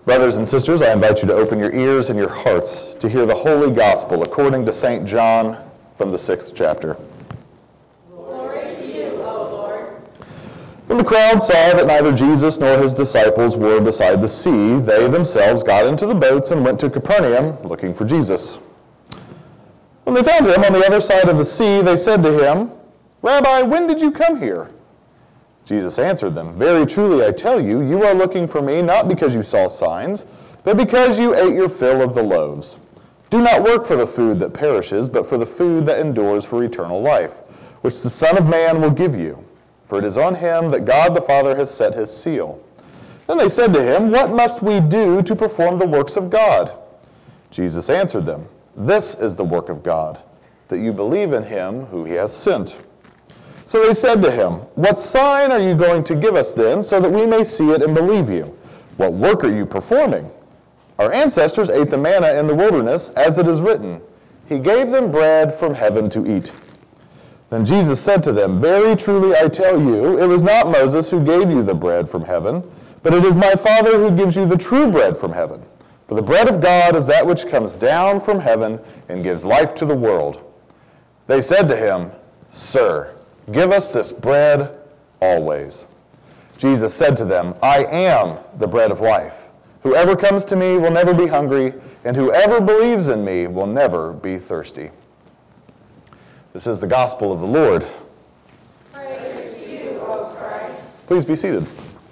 Brothers and sisters, I invite you to open your ears and your hearts to hear the Holy Gospel according to St. John from the 6th chapter. Glory to you, O Lord. When the crowd saw that neither Jesus nor his disciples were beside the sea, they themselves got into the boats and went to Capernaum, looking for Jesus. When they found him on the other side of the sea, they said to him, "Rabbi, when did you come here?" Jesus answered them, "Very truly I tell you, you are looking for me not because you saw signs, but because you ate your fill of the loaves. Do not work for the food that perishes, but for the food that endures for eternal life, which the Son of Man will give you. For it is on him that God the Father has set his seal." Then they said to him, "What must we do to perform the works of God?" Jesus answered them, "This is the work of God, that you believe in him who he has sent." So they said to him, "What sign are you going to give us then, so that we may see it and believe you? What work are you performing? Our ancestors ate the manna in the wilderness, as it is written, 'He gave them bread from heaven to eat.'" Then Jesus said to them, "Very truly I tell you, it was not Moses who gave you the bread from heaven, but it is my Father who gives you the true bread from heaven. For the bread of God is that which comes down from heaven and gives life to the world." They said to him, "Sir, give us this bread always." Jesus said to them, "I am the bread of life. Whoever comes to me will never be hungry, and whoever believes in me will never be thirsty." This is the gospel of the Lord. Praise to you, O Christ. Please be seated.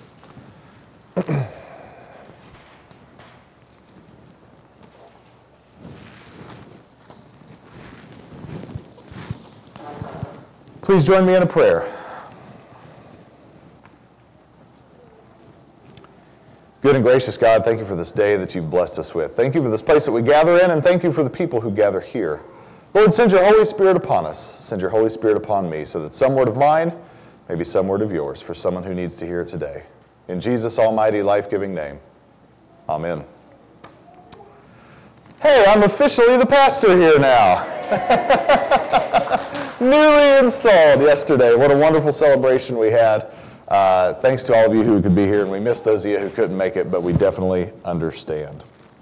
Please join me in a prayer. Good and gracious God, thank you for this day that you've blessed us with. Thank you for this place that we gather in, and thank you for the people who gather here. Lord, send your Holy Spirit upon us. Send your Holy Spirit upon me, so that some word of mine may be some word of yours for someone who needs to hear it today. In Jesus' almighty, life-giving name, amen. Hey, I'm officially the pastor here now. Newly installed yesterday. What a wonderful celebration we had. Thanks to all of you who could be here, and we missed those of you who couldn't make it, but we definitely understand.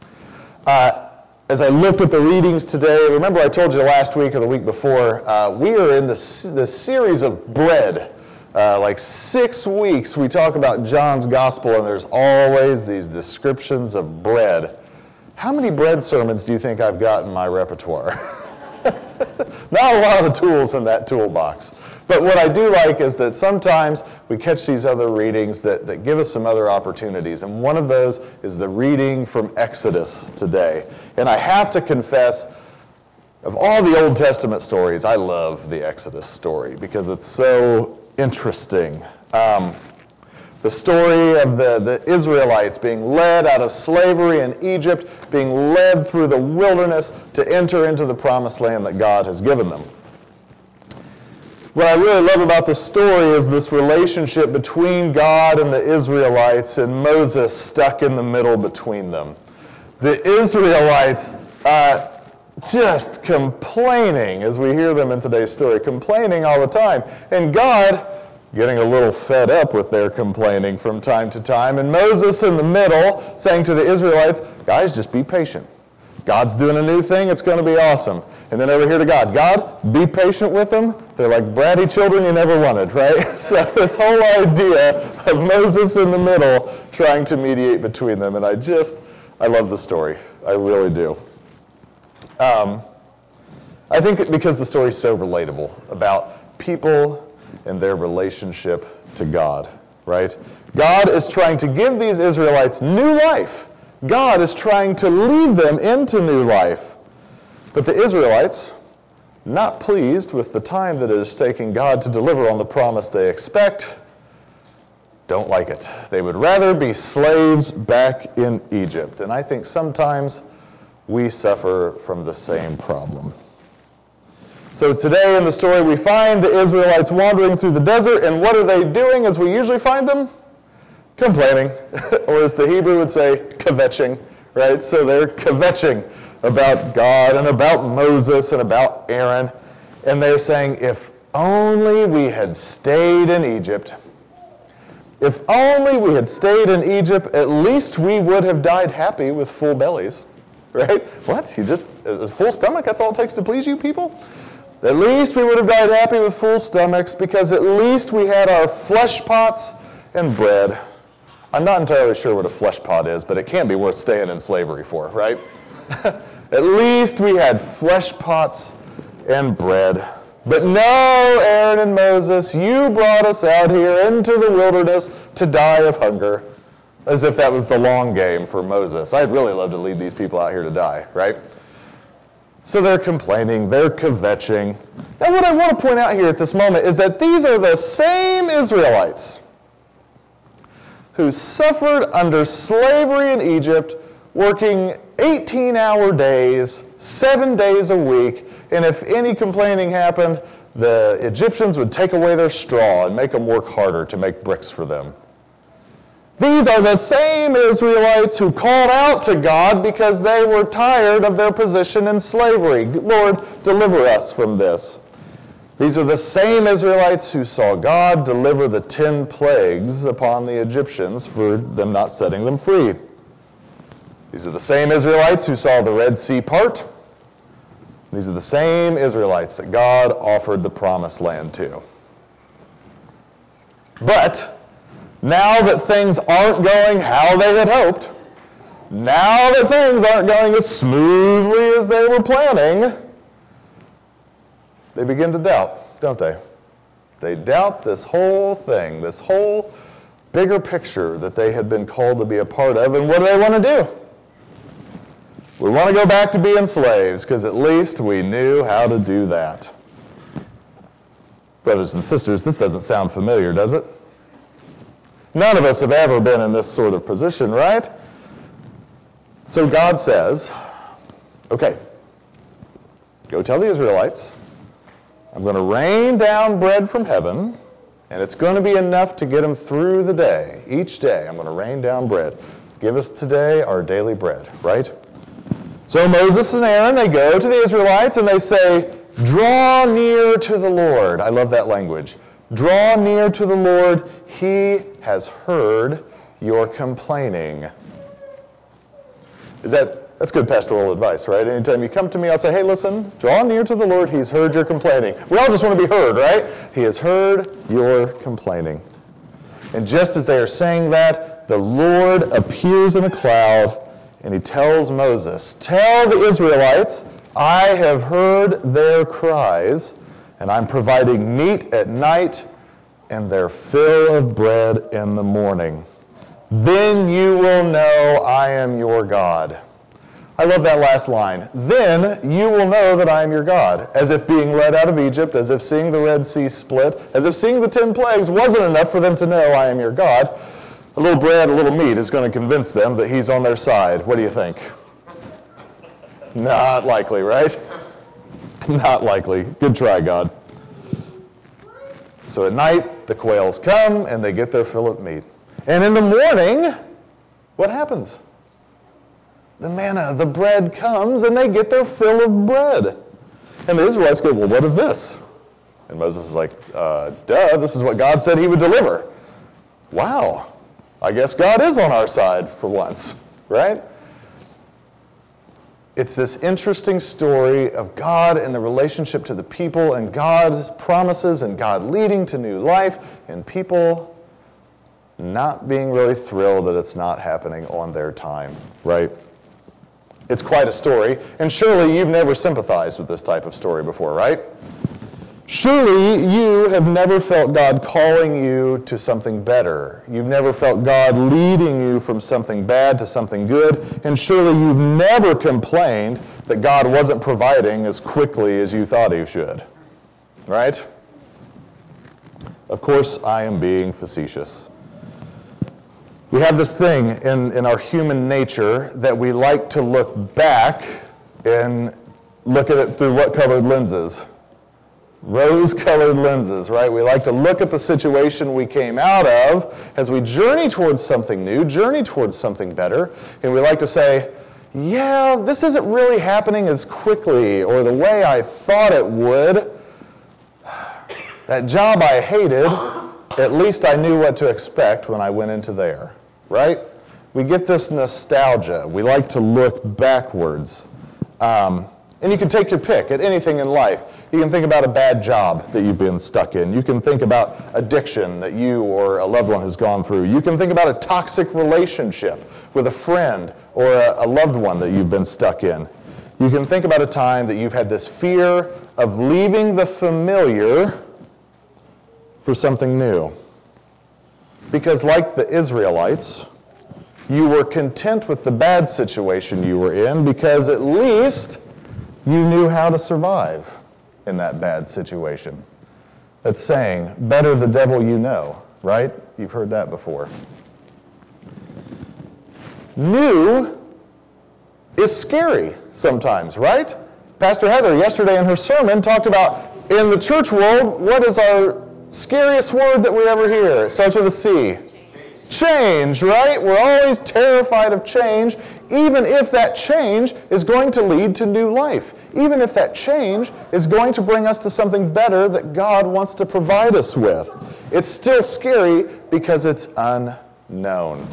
As I looked at the readings today, remember I told you last week or the week before, we are in this series of bread. Like 6 weeks we talk about John's Gospel, and there's always these descriptions of bread. How many bread sermons do you think I've got in my repertoire? Not a lot of tools in that toolbox. But what I do like is that sometimes we catch these other readings that give us some other opportunities. And one of those is the reading from Exodus today. And I have to confess, of all the Old Testament stories, I love the Exodus story because it's so interesting. The story of the Israelites being led out of slavery in Egypt, being led through the wilderness to enter into the promised land that God has given them. What I really love about the story is this relationship between God and the Israelites, and Moses stuck in the middle between them. The Israelites just complaining, as we hear them in today's story, complaining all the time. And God getting a little fed up with their complaining from time to time. And Moses in the middle saying to the Israelites, "Guys, just be patient. God's doing a new thing. It's going to be awesome." And then over here to God, "God, be patient with them. They're like bratty children you never wanted," right? So this whole idea of Moses in the middle trying to mediate between them. And I love the story. I really do. I think because the story is so relatable about people and their relationship to God, right? God is trying to give these Israelites new life. God is trying to lead them into new life. But the Israelites, not pleased with the time that it is taking God to deliver on the promise they expect, don't like it. They would rather be slaves back in Egypt. And I think sometimes we suffer from the same problem. So today in the story we find the Israelites wandering through the desert, and what are they doing as we usually find them? Complaining, or as the Hebrew would say, kvetching, right? So they're kvetching about God and about Moses and about Aaron, and they're saying, if only we had stayed in Egypt. If only we had stayed in Egypt, at least we would have died happy with full bellies. Right? What? A full stomach? That's all it takes to please you people? At least we would have died happy with full stomachs because at least we had our flesh pots and bread. I'm not entirely sure what a flesh pot is, but it can be worth staying in slavery for, right? At least we had flesh pots and bread. But no, Aaron and Moses, you brought us out here into the wilderness to die of hunger. As if that was the long game for Moses. I'd really love to lead these people out here to die, right? So they're complaining, they're kvetching. Now what I want to point out here at this moment is that these are the same Israelites who suffered under slavery in Egypt, working 18-hour days, 7 days a week, and if any complaining happened, the Egyptians would take away their straw and make them work harder to make bricks for them. These are the same Israelites who called out to God because they were tired of their position in slavery. Lord, deliver us from this. These are the same Israelites who saw God deliver the 10 plagues upon the Egyptians for them not setting them free. These are the same Israelites who saw the Red Sea part. These are the same Israelites that God offered the promised land to. But now that things aren't going how they had hoped, now that things aren't going as smoothly as they were planning, they begin to doubt, don't they? They doubt this whole thing, this whole bigger picture that they had been called to be a part of, and what do they want to do? We want to go back to being slaves, because at least we knew how to do that. Brothers and sisters, this doesn't sound familiar, does it? None of us have ever been in this sort of position, right? So God says, okay, go tell the Israelites, I'm going to rain down bread from heaven, and it's going to be enough to get them through the day. Each day, I'm going to rain down bread. Give us today our daily bread, right? So Moses and Aaron, they go to the Israelites and they say, draw near to the Lord. I love that language. Draw near to the Lord. He has heard your complaining. That's good pastoral advice, right? Anytime you come to me, I'll say, hey, listen, draw near to the Lord. He's heard your complaining. We all just want to be heard, right? He has heard your complaining. And just as they are saying that, the Lord appears in a cloud, and he tells Moses, tell the Israelites, I have heard their cries, and I'm providing meat at night and their fill of bread in the morning. Then you will know I am your God. I love that last line. Then you will know that I am your God. As if being led out of Egypt, as if seeing the Red Sea split, as if seeing the 10 plagues wasn't enough for them to know I am your God. A little bread, a little meat is going to convince them that he's on their side. What do you think? Not likely, right? Not likely. Good try, God. So at night, the quails come and they get their fill of meat. And in the morning, what happens? The manna, the bread comes and they get their fill of bread. And the Israelites go, well, what is this? And Moses is like, duh, this is what God said he would deliver. Wow, I guess God is on our side for once, right? It's this interesting story of God and the relationship to the people and God's promises and God leading to new life and people not being really thrilled that it's not happening on their time, right? It's quite a story, and surely you've never sympathized with this type of story before, right? Surely you have never felt God calling you to something better. You've never felt God leading you from something bad to something good, and surely you've never complained that God wasn't providing as quickly as you thought he should, right? Of course, I am being facetious. We have this thing in our human nature that we like to look back and look at it through what colored lenses? Rose-colored lenses, right? We like to look at the situation we came out of as we journey towards something new, journey towards something better, and we like to say, yeah, this isn't really happening as quickly or the way I thought it would. That job I hated at least I knew what to expect when I went into there, right? We get this nostalgia. We like to look backwards. And you can take your pick at anything in life. You can think about a bad job that you've been stuck in. You can think about addiction that you or a loved one has gone through. You can think about a toxic relationship with a friend or a loved one that you've been stuck in. You can think about a time that you've had this fear of leaving the familiar for something new. Because like the Israelites, you were content with the bad situation you were in because at least you knew how to survive in that bad situation. That's saying, better the devil you know, right? You've heard that before. New is scary sometimes, right? Pastor Heather yesterday in her sermon talked about, in the church world, what is our scariest word that we ever hear? It starts with a C. Change, right? We're always terrified of change, even if that change is going to lead to new life. Even if that change is going to bring us to something better that God wants to provide us with. It's still scary because it's unknown.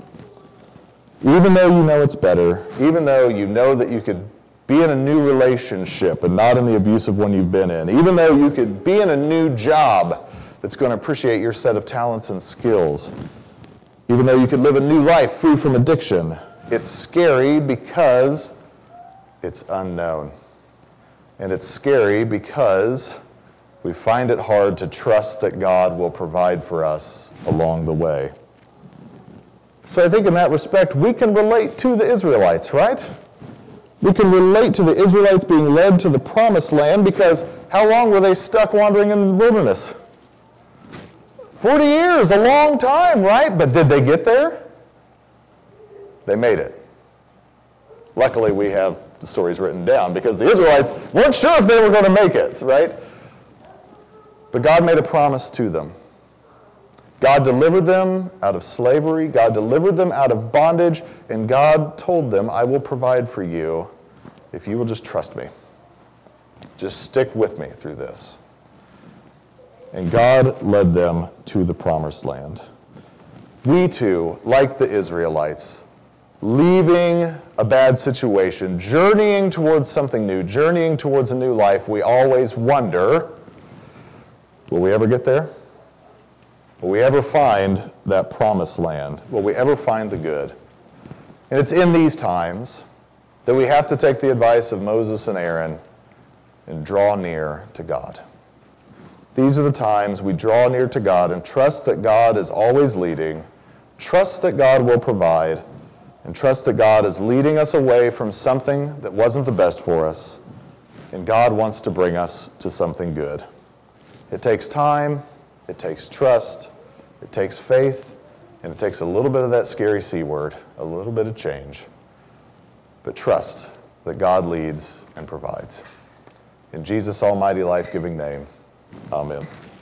Even though you know it's better, even though you know that you could be in a new relationship and not in the abusive one you've been in, even though you could be in a new job that's going to appreciate your set of talents and skills, even though you could live a new life free from addiction, it's scary because it's unknown. And it's scary because we find it hard to trust that God will provide for us along the way. So I think in that respect, we can relate to the Israelites, right? We can relate to the Israelites being led to the promised land because how long were they stuck wandering in the wilderness? 40 years, a long time, right? But did they get there? They made it. Luckily, we have the stories written down because the Israelites weren't sure if they were going to make it, right? But God made a promise to them. God delivered them out of slavery. God delivered them out of bondage. And God told them, I will provide for you if you will just trust me. Just stick with me through this. And God led them to the promised land. We too, like the Israelites, leaving a bad situation, journeying towards something new, journeying towards a new life, we always wonder, will we ever get there? Will we ever find that promised land? Will we ever find the good? And it's in these times that we have to take the advice of Moses and Aaron and draw near to God. These are the times we draw near to God and trust that God is always leading, trust that God will provide, and trust that God is leading us away from something that wasn't the best for us, and God wants to bring us to something good. It takes time, it takes trust, it takes faith, and it takes a little bit of that scary C word, a little bit of change. But trust that God leads and provides. In Jesus' almighty life-giving name, amen.